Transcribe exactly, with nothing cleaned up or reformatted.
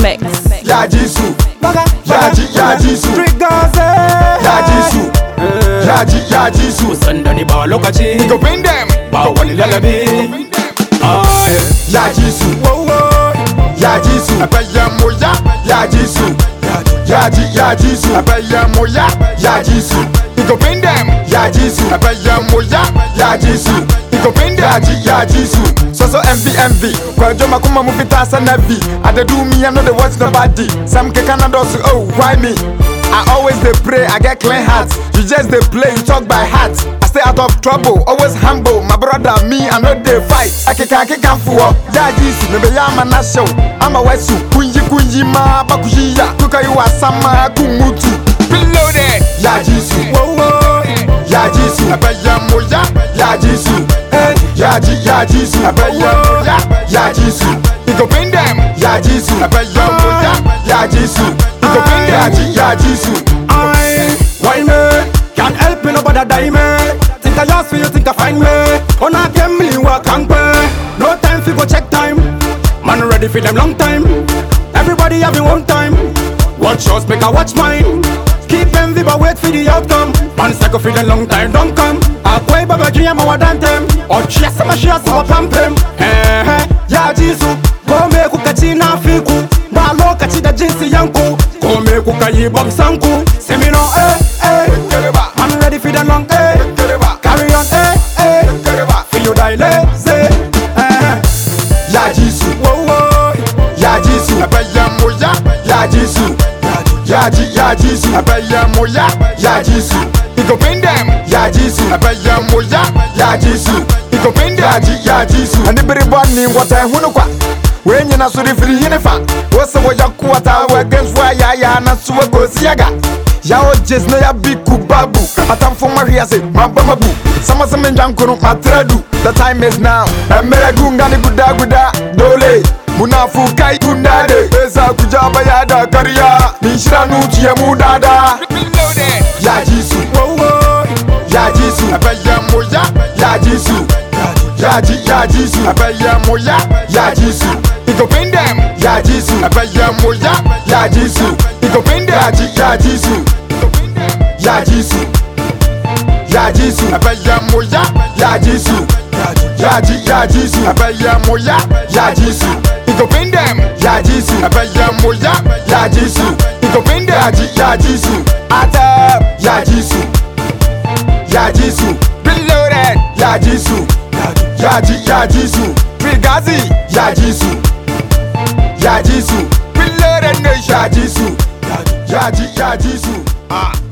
mix. Ya Jisu, ya Ji, ya Jisu, ya Jisu, ya Ji, ya Jisu. Sanda ni ba lokaci, Go bring them. ba wani lalabi. Aye. Ya Jisu, ya Jisu, abaya moya, ya Jisu, ya Ji, ya Jisu, abaya moya, ya Jisu. Go bring them. Ya Jisu, abaya moya, ya Jisu. Go bring them. Ya Ji, ya Jisu. So so envy envy. Kwa joma kuma mufita sa nevi. I dey do me I know the watch nobody. Some ke Canada so oh why me? I always dey pray, I get clean heart. You just dey play, you talk by heart. I stay out of trouble, always humble. My brother, me, I know they fight. I can kick and fuck. Ya Jisu, maybe I'm a nasho. I'm a wesu, kunji kunji ma bakujiya. Kuka you are sama kumutu. Reloaded. Ya Jisu, ya Jisu, abaya moya, ya Jisu. Ya Ji, ya Jisu, abaya moya, ya Jisu. You go bring them. Ya Jisu, abaya moya, ya Jisu. You go bring them. Ya Ji, ya Jisu. I, why me? Can't help me, nobody die me. Think I ask for you, think I find me. On a game, me work and pay. No time for go check time. Man ready for them long time. Everybody having one time. Watch yours, make I watch mine. Keep envy, but wait for the outcome. Man cycle for the long time, don't come. I play baba dream, I want them. Or chase some shares, some pump them. Hey, hey, ya Jisu. Kome kukachina fiku. Balo kachida jinsi yanku. Kome kukayiba msanku. Semino, eh, eh. I'm ready for the long, eh. Carry on, eh, eh. Feel you die lazy, eh. Ya Jisu, ya Jisu, abaya moya, ya Jisu. Ya Ji, ya Jisu, abaya moya, ya Jisu. You go bring them. Ya Jisu, abaya moya, ya Jisu. You go bring them. Ya Ji, ya Jisu. And everybody what I wanna kwa. When you na so free hinifa. Wasa wo yakuata wa against wa ya ya na so go siaga. Ya o just na ya biku babu. Atam for Maria say mabamabu. Sama sama njankuru matradu. The time is now. Emere gunga ni guda guda dole. Munafu kai kundade. Eza kujaba ya da kariya. Mishira nuchi ya mudada. Ya Jisu, ya Jisu, abaya moya, ya Jisu. Ya Ji, ya Jisu, abaya moya, ya Jisu. You go bring them. Ya Jisu, abaya moya, ya Jisu. You go bring them. Ya Ji, ya Jisu, ya Jisu, ya Jisu, abaya moya, ya Jisu. Ya Ji, ya Jisu, abaya moya, ya Jisu. You go bring them. Ya Jisu, abaya moya, ya Jisu. You go bring them. Ya Ji, ya Jisu, ata, ya Jisu, ya Jisu. Reloaded. Ya Jisu, ya Ji, ya Jisu. Brigazi, ya Jisu, ya Jisu. Reloaded nation. Ya Jisu, ya Ji, ya Jisu. Ah.